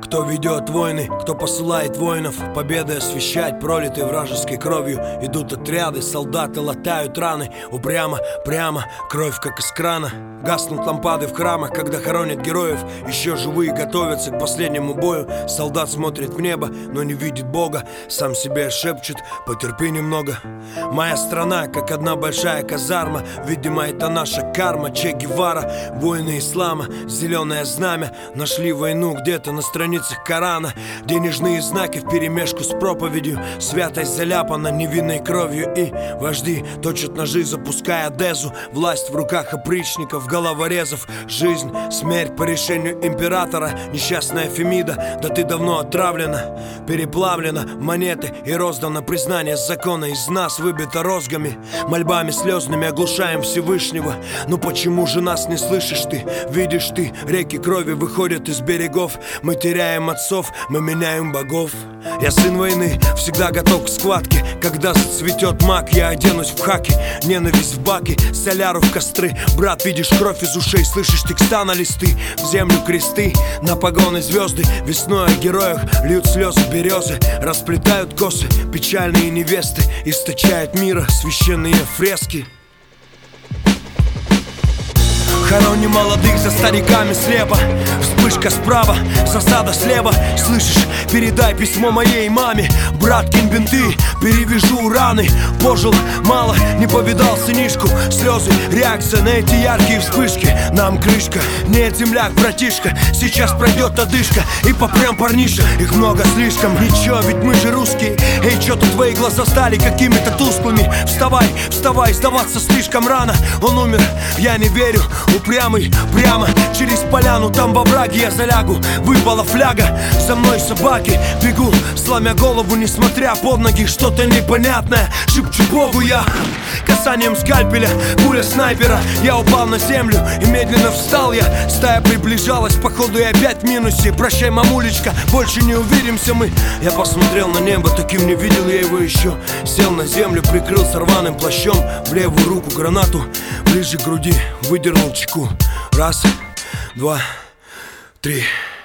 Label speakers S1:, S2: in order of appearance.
S1: Кто ведет войны, кто посылает воинов, победы освещать, пролитой вражеской кровью. Идут отряды, солдаты латают раны. Упрямо, прямо, кровь как из крана. Гаснут лампады в храмах, когда хоронят героев. Еще живые готовятся к последнему бою. Солдат смотрит в небо, но не видит Бога. Сам себе шепчет: потерпи немного. Моя страна, как одна большая казарма. Видимо, это наша карма. Че Гевара, воины ислама, зеленое знамя. Нашли войну где-то на страницах Корана. Денежные знаки вперемешку с проповедью. Святость заляпана невинной кровью. И вожди точат ножи, запуская Дезу. Власть в руках опричников, головорезов. Жизнь, смерть по решению императора. Несчастная Фемида, да ты давно отравлена, переплавлена монеты и роздано признание закона. Из нас выбито розгами, мольбами слезными оглушаем Всевышнего. Но почему же нас не слышишь ты? Видишь ты, реки крови выходят из берегов. Мы теряем отцов, мы меняем богов. Я сын войны, всегда готов к схватке. Когда зацветет мак, я оденусь в хаки. Ненависть в баки, соляру в костры. Брат, видишь кровь из ушей, слышишь текста на листы. В землю кресты, на погоны звезды. Весной о героях льют слезы березы. Расплетают косы печальные невесты. Источают мира священные фрески. Хороним молодых за стариками слепо. Вспышка справа, засада слева. Слышишь, передай письмо моей маме. Брат, кинь бинты, перевяжу раны. Пожил мало, не повидал сынишку. Слезы, реакция на эти яркие вспышки. Нам крышка, нет, земляк, братишка. Сейчас пройдет одышка и попрем, парниша. Их много слишком, ничего, ведь мы же русские. Эй, чё-то твои глаза стали какими-то тусклыми. Вставай, вставай, сдаваться слишком рано. Он умер, я не верю. Упрямый, прямо через поляну, там во враге я залягу. Выпала фляга, за мной собаки. Бегу, сломя голову, несмотря под ноги. Что-то непонятное, шепчу Богу я. Касанием скальпеля, пуля снайпера. Я упал на землю и медленно встал я. Стая приближалась, походу и опять в минусе. Прощай, мамулечка, больше не увидимся мы. Я посмотрел на небо, таким не видел я его еще. Сел на землю, прикрылся рваным плащом. В левую руку гранату, ближе к груди выдернул чеку. Раз, два, три.